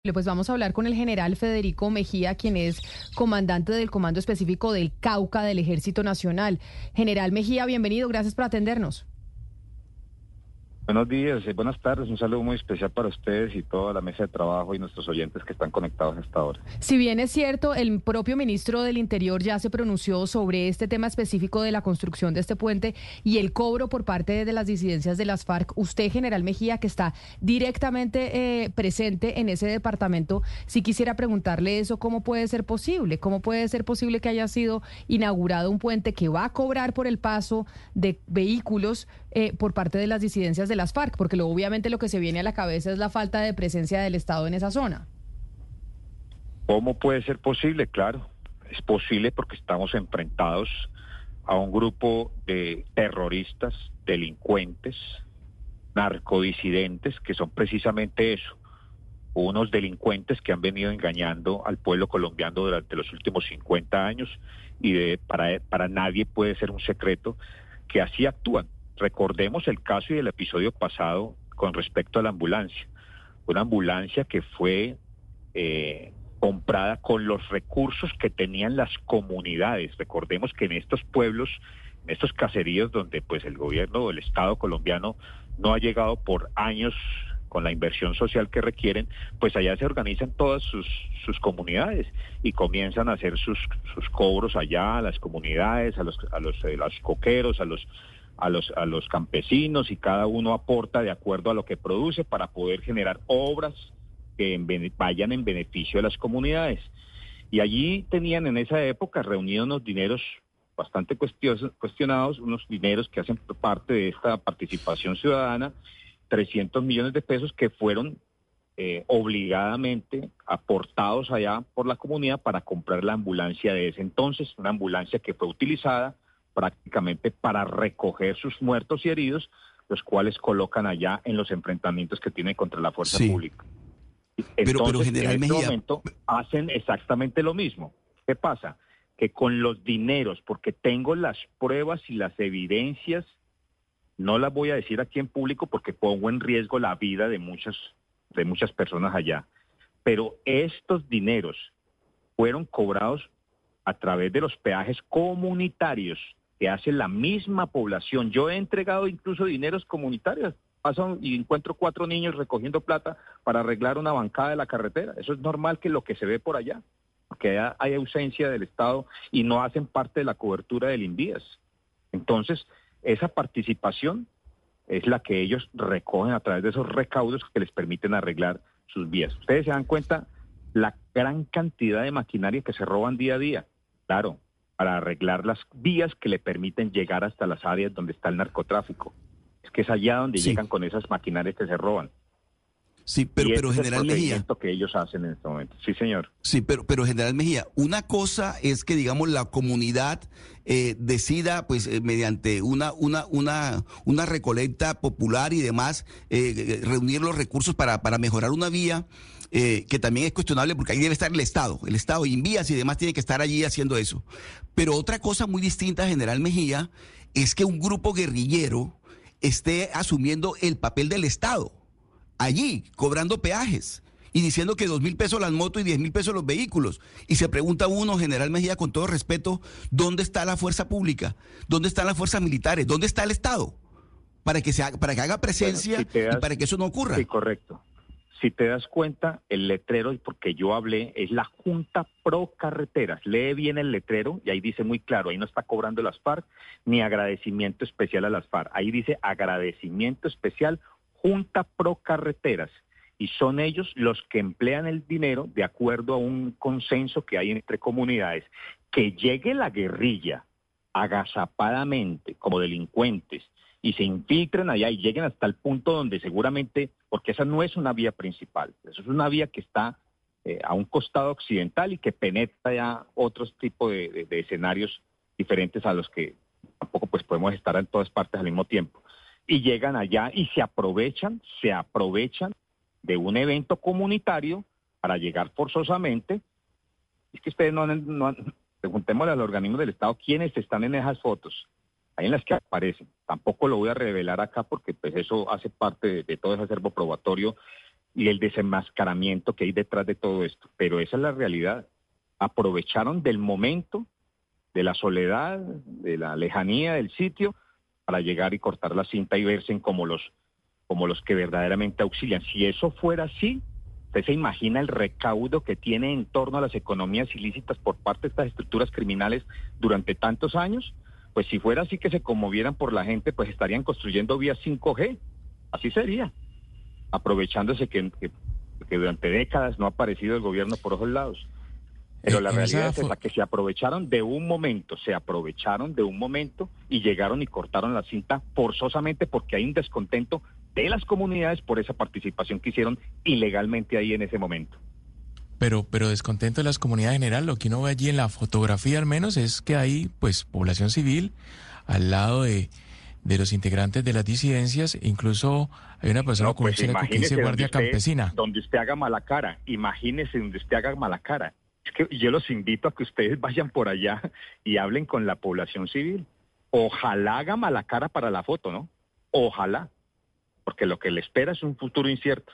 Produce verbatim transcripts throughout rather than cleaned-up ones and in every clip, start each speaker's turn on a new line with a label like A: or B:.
A: Pues vamos a hablar con el general Federico Mejía, quien es comandante del Comando Específico del Cauca del Ejército Nacional. General Mejía, bienvenido, gracias por atendernos.
B: Buenos días, eh, buenas tardes, un saludo muy especial para ustedes y toda la mesa de trabajo y nuestros oyentes que están conectados a esta hora.
A: Si bien es cierto, el propio ministro del Interior ya se pronunció sobre este tema específico de la construcción de este puente y el cobro por parte de las disidencias de las FARC, usted, general Mejía, que está directamente eh, presente en ese departamento, sí quisiera preguntarle eso, ¿cómo puede ser posible? ¿Cómo puede ser posible que haya sido inaugurado un puente que va a cobrar por el paso de vehículos eh, por parte de las disidencias de las FARC? Porque lo, obviamente lo que se viene a la cabeza es la falta de presencia del Estado en esa zona.
B: ¿Cómo puede ser posible? Claro, es posible porque estamos enfrentados a un grupo de terroristas, delincuentes, narcodisidentes, que son precisamente eso, unos delincuentes que han venido engañando al pueblo colombiano durante los últimos cincuenta años y de, para, para nadie puede ser un secreto que así actúan. Recordemos el caso y el episodio pasado con respecto a la ambulancia. Una ambulancia que fue eh, comprada con los recursos que tenían las comunidades. Recordemos que en estos pueblos, en estos caseríos donde pues el gobierno o el Estado colombiano no ha llegado por años con la inversión social que requieren, pues allá se organizan todas sus, sus comunidades y comienzan a hacer sus, sus cobros allá a las comunidades, a los, a los, eh, los coqueros, a los a los a los campesinos, y cada uno aporta de acuerdo a lo que produce para poder generar obras que en, vayan en beneficio de las comunidades. Y allí tenían en esa época reunidos unos dineros bastante cuestionados, unos dineros que hacen parte de esta participación ciudadana, trescientos millones de pesos que fueron eh, obligadamente aportados allá por la comunidad para comprar la ambulancia de ese entonces, una ambulancia que fue utilizada prácticamente para recoger sus muertos y heridos, los cuales colocan allá en los enfrentamientos que tienen contra la fuerza
C: sí.
B: pública. Entonces,
C: pero, pero general
B: en este
C: Mejía...
B: momento hacen exactamente lo mismo. ¿Qué pasa? Que con los dineros, porque tengo las pruebas y las evidencias, no las voy a decir aquí en público porque pongo en riesgo la vida de muchas, de muchas personas allá, pero estos dineros fueron cobrados a través de los peajes comunitarios que hace la misma población. Yo he entregado incluso dineros comunitarios. Paso y encuentro cuatro niños recogiendo plata para arreglar una bancada de la carretera. Eso es normal, que lo que se ve por allá, porque hay ausencia del Estado y no hacen parte de la cobertura del INVIAS. Entonces, esa participación es la que ellos recogen a través de esos recaudos que les permiten arreglar sus vías. Ustedes se dan cuenta la gran cantidad de maquinaria que se roban día a día. Claro, para arreglar las vías que le permiten llegar hasta las áreas donde está el narcotráfico. Es que es allá donde sí. llegan con esas maquinarias que se roban.
C: Sí, pero,
B: y
C: pero
B: este
C: general
B: es el
C: Mejía.
B: que ellos hacen en este momento. Sí, señor.
C: Sí, pero, pero general Mejía, una cosa es que, digamos, la comunidad eh, decida, pues, eh, mediante una, una, una, una recolecta popular y demás, eh, reunir los recursos para, para mejorar una vía. Eh, que también es cuestionable porque ahí debe estar el Estado, el Estado, Invías y demás tiene que estar allí haciendo eso. Pero otra cosa muy distinta, general Mejía, es que un grupo guerrillero esté asumiendo el papel del Estado, allí, cobrando peajes y diciendo que dos mil pesos las motos y diez mil pesos los vehículos. Y se pregunta uno, general Mejía, con todo respeto, ¿dónde está la fuerza pública? ¿Dónde están las fuerzas militares? ¿Dónde está el Estado? Para que, se haga, para que haga presencia, bueno, si das, y para que eso no ocurra.
B: Sí, correcto. Si te das cuenta, el letrero, y porque yo hablé, es la Junta Pro Carreteras. Lee bien el letrero y ahí dice muy claro, ahí no está cobrando las FARC ni agradecimiento especial a las FARC. Ahí dice agradecimiento especial Junta Pro Carreteras. Y son ellos los que emplean el dinero de acuerdo a un consenso que hay entre comunidades. Que llegue la guerrilla agazapadamente como delincuentes y se infiltren allá y lleguen hasta el punto donde seguramente, porque esa no es una vía principal, eso es una vía que está eh, a un costado occidental y que penetra ya otros tipos de, de, de escenarios diferentes a los que tampoco pues podemos estar en todas partes al mismo tiempo. Y llegan allá y se aprovechan, se aprovechan de un evento comunitario para llegar forzosamente. Es que ustedes no han, no han, preguntémosle a los organismos del Estado quiénes están en esas fotos. Hay en las que aparecen. Tampoco lo voy a revelar acá porque pues eso hace parte de, de todo ese acervo probatorio y el desenmascaramiento que hay detrás de todo esto. Pero esa es la realidad. Aprovecharon del momento, de la soledad, de la lejanía del sitio, para llegar y cortar la cinta y verse como los, como los que verdaderamente auxilian. Si eso fuera así, usted se imagina el recaudo que tiene en torno a las economías ilícitas por parte de estas estructuras criminales durante tantos años. Pues si fuera así que se conmovieran por la gente, pues estarían construyendo vías cinco G. Así sería. Aprovechándose que, que, que durante décadas no ha aparecido el gobierno por otros lados. Pero la realidad es esa, que se aprovecharon de un momento, se aprovecharon de un momento y llegaron y cortaron la cinta forzosamente porque hay un descontento de las comunidades por esa participación que hicieron ilegalmente ahí en ese momento.
D: Pero, pero descontento de las comunidades en general, lo que uno ve allí en la fotografía al menos es que hay pues población civil al lado de... de los integrantes de las disidencias, incluso hay una persona
B: no,
D: con un
B: pues
D: chaleco que dice guardia
B: usted,
D: campesina.
B: Donde usted haga mala cara, imagínese donde usted haga mala cara. Es que yo los invito a que ustedes vayan por allá y hablen con la población civil. Ojalá haga mala cara para la foto, ¿no? Ojalá, porque lo que le espera es un futuro incierto.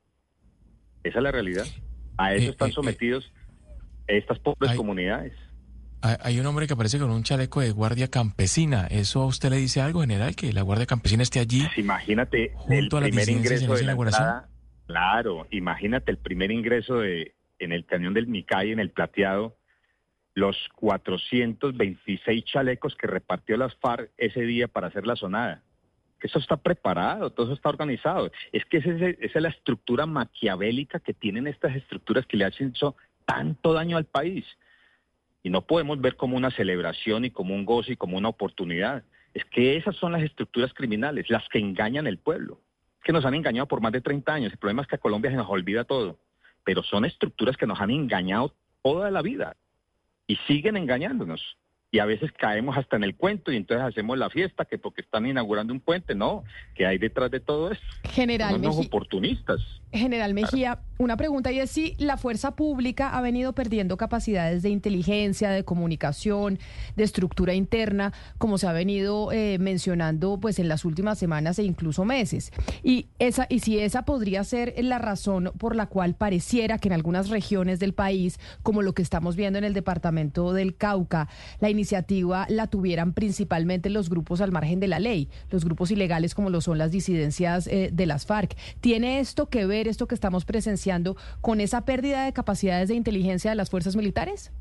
B: Esa es la realidad. A eso eh, están eh, sometidos eh, estas pobres hay... comunidades.
D: Hay un hombre que aparece con un chaleco de guardia campesina. ¿Eso a usted le dice algo, general, que la guardia campesina esté allí?
B: Pues imagínate
D: junto
B: el
D: a
B: primer ingreso de la
D: inauguración.
B: entrada. Claro, imagínate el primer ingreso de en el cañón del Micay, en el Plateado, los cuatrocientos veintiséis chalecos que repartió las FARC ese día para hacer la sonada. Que eso está preparado, todo eso está organizado. Es que esa es, esa es la estructura maquiavélica que tienen estas estructuras que le hacen hecho tanto daño al país. Y no podemos ver como una celebración y como un gozo y como una oportunidad. Es que esas son las estructuras criminales, las que engañan al pueblo. Es que nos han engañado por más de treinta años. El problema es que a Colombia se nos olvida todo. Pero son estructuras que nos han engañado toda la vida. Y siguen engañándonos. Y a veces caemos hasta en el cuento y entonces hacemos la fiesta que porque están inaugurando un puente. No, ¿qué hay detrás de todo esto?
A: General
B: Son unos
A: Mejía,
B: oportunistas.
A: General Mejía, claro. Una pregunta y es si la fuerza pública ha venido perdiendo capacidades de inteligencia, de comunicación, de estructura interna, como se ha venido eh, mencionando pues en las últimas semanas e incluso meses. Y esa y si esa podría ser la razón por la cual pareciera que en algunas regiones del país, como lo que estamos viendo en el departamento del Cauca, la iniciativa la tuvieran principalmente los grupos al margen de la ley, los grupos ilegales como lo son las disidencias eh, de las FARC. ¿Tiene esto que ver, esto que estamos presenciando, con esa pérdida de capacidades de inteligencia de las fuerzas militares?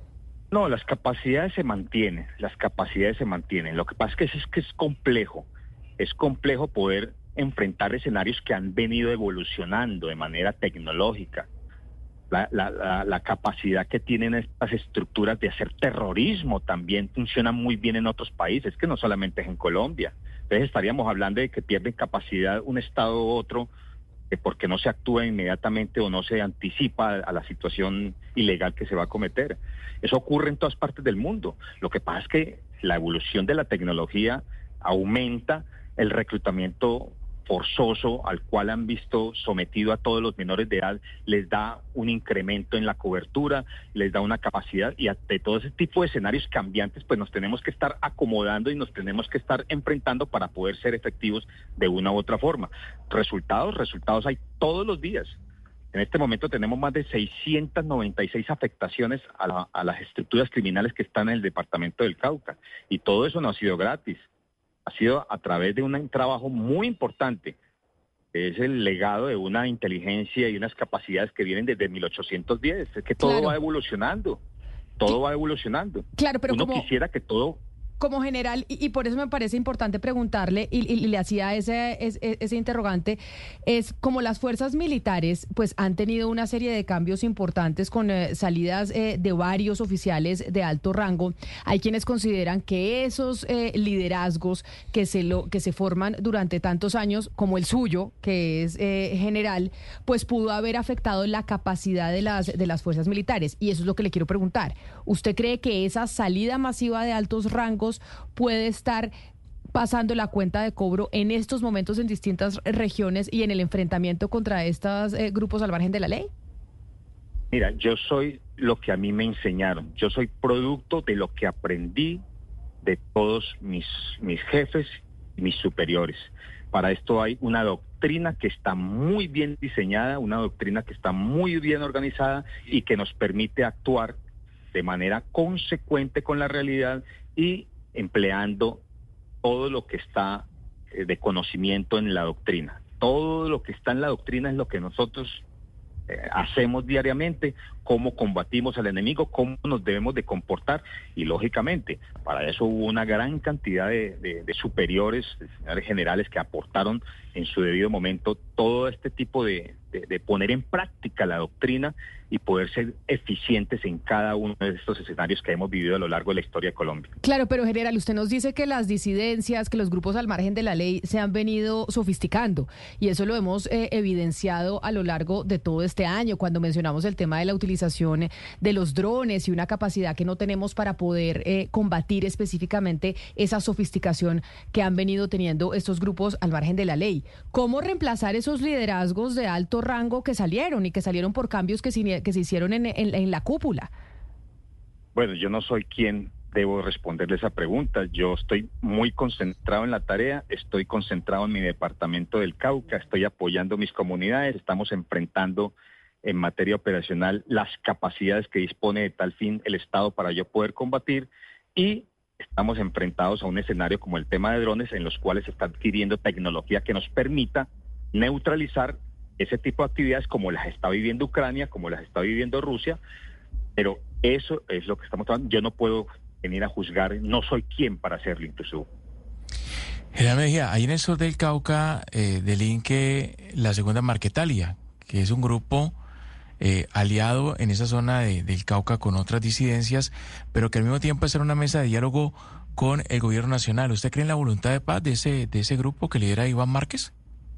B: No, las capacidades se mantienen, las capacidades se mantienen. Lo que pasa es que es, es que es complejo, es complejo poder enfrentar escenarios que han venido evolucionando de manera tecnológica. La, la, la, la capacidad que tienen estas estructuras de hacer terrorismo también funciona muy bien en otros países, que no solamente es en Colombia. Entonces estaríamos hablando de que pierden capacidad un estado u otro porque no se actúa inmediatamente o no se anticipa a la situación ilegal que se va a cometer. Eso ocurre en todas partes del mundo. Lo que pasa es que la evolución de la tecnología aumenta el reclutamiento forzoso al cual han visto sometido a todos los menores de edad, les da un incremento en la cobertura, les da una capacidad y ante todo ese tipo de escenarios cambiantes pues nos tenemos que estar acomodando y nos tenemos que estar enfrentando para poder ser efectivos de una u otra forma. Resultados, resultados hay todos los días. En este momento tenemos más de seiscientas noventa y seis afectaciones a, la, a las estructuras criminales que están en el departamento del Cauca y todo eso no ha sido gratis. Ha sido a través de un trabajo muy importante, que es el legado de una inteligencia y unas capacidades que vienen desde mil ochocientos diez. Es que todo claro. va evolucionando, todo sí. va evolucionando.
A: Claro, pero
B: uno
A: como...
B: quisiera que todo...
A: Como general, y, y por eso me parece importante preguntarle, y, y le hacía ese, ese, ese interrogante, es como las fuerzas militares pues han tenido una serie de cambios importantes con eh, salidas eh, de varios oficiales de alto rango. Hay quienes consideran que esos eh, liderazgos que se, lo, que se forman durante tantos años, como el suyo, que es eh, general, pues pudo haber afectado la capacidad de las, de las fuerzas militares. Y eso es lo que le quiero preguntar. ¿Usted cree que esa salida masiva de altos rangos puede estar pasando la cuenta de cobro en estos momentos en distintas regiones y en el enfrentamiento contra estos eh, grupos al margen de la ley?
B: Mira, yo soy lo que a mí me enseñaron. Yo soy producto de lo que aprendí de todos mis, mis jefes y mis superiores. Para esto hay una doctrina doctrina que está muy bien diseñada, una doctrina que está muy bien organizada y que nos permite actuar de manera consecuente con la realidad y empleando todo lo que está eh, de conocimiento en la doctrina. Todo lo que está en la doctrina es lo que nosotros eh, hacemos diariamente, cómo combatimos al enemigo, cómo nos debemos de comportar y lógicamente para eso hubo una gran cantidad de, de, de superiores, de señores generales que aportaron en su debido momento todo este tipo de, de, de poner en práctica la doctrina y poder ser eficientes en cada uno de estos escenarios que hemos vivido a lo largo de la historia de Colombia.
A: Claro, pero general, usted nos dice que las disidencias, que los grupos al margen de la ley se han venido sofisticando y eso lo hemos eh, evidenciado a lo largo de todo este año cuando mencionamos el tema de la utilización de los drones y una capacidad que no tenemos para poder eh, combatir específicamente esa sofisticación que han venido teniendo estos grupos al margen de la ley. ¿Cómo reemplazar esos liderazgos de alto rango que salieron y que salieron por cambios que se, que se hicieron en, en, en la cúpula?
B: Bueno, yo no soy quien debo responderle esa pregunta. Yo estoy muy concentrado en la tarea, estoy concentrado en mi departamento del Cauca, estoy apoyando mis comunidades, estamos enfrentando en materia operacional las capacidades que dispone de tal fin el Estado para yo poder combatir y estamos enfrentados a un escenario como el tema de drones en los cuales se está adquiriendo tecnología que nos permita neutralizar ese tipo de actividades como las está viviendo Ucrania, como las está viviendo Rusia, pero eso es lo que estamos trabajando. Yo no puedo venir a juzgar, no soy quien para hacerlo incluso.
D: General Mejía, ahí en el sur del Cauca eh, delinque la segunda Marquetalia, que es un grupo eh, aliado en esa zona de, del Cauca con otras disidencias, pero que al mismo tiempo es una mesa de diálogo con el gobierno nacional. ¿Usted cree en la voluntad de paz de ese, de ese grupo que lidera Iván Márquez?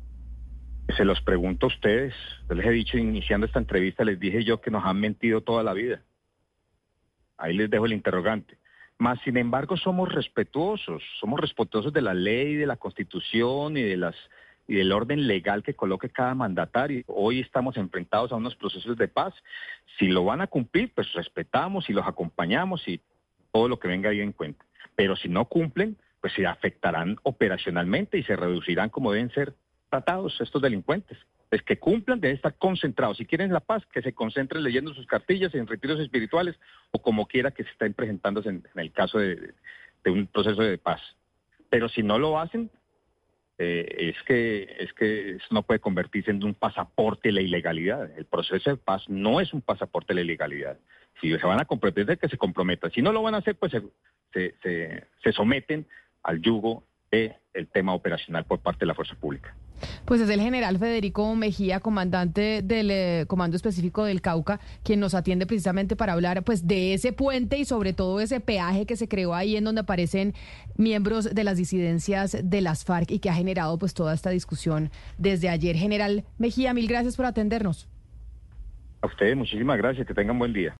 B: Se los pregunto a ustedes. Yo les he dicho, iniciando esta entrevista, les dije yo que nos han mentido toda la vida. Ahí les dejo el interrogante. Más, sin embargo, somos respetuosos, somos respetuosos de la ley, de la Constitución y de las y del orden legal que coloque cada mandatario. Hoy estamos enfrentados a unos procesos de paz. Si lo van a cumplir, pues respetamos y los acompañamos y todo lo que venga ahí en cuenta. Pero si no cumplen, pues se afectarán operacionalmente y se reducirán como deben ser tratados estos delincuentes. Es que cumplan, deben estar concentrados. Si quieren la paz, que se concentren leyendo sus cartillas en retiros espirituales o como quiera que se estén presentándose en, en el caso de, de un proceso de paz. Pero si no lo hacen, eh, es que es que eso no puede convertirse en un pasaporte de la ilegalidad. El proceso de paz no es un pasaporte de la ilegalidad. Si se van a comprometer, que se comprometan. Si no lo van a hacer, pues se, se, se, se someten al yugo del tema operacional por parte de la fuerza pública.
A: Pues es el general Federico Mejía, comandante del eh, Comando Específico del Cauca, quien nos atiende precisamente para hablar pues de ese puente y sobre todo ese peaje que se creó ahí en donde aparecen miembros de las disidencias de las FARC y que ha generado pues toda esta discusión desde ayer. General Mejía, mil gracias por atendernos.
B: A ustedes muchísimas gracias, que tengan buen día.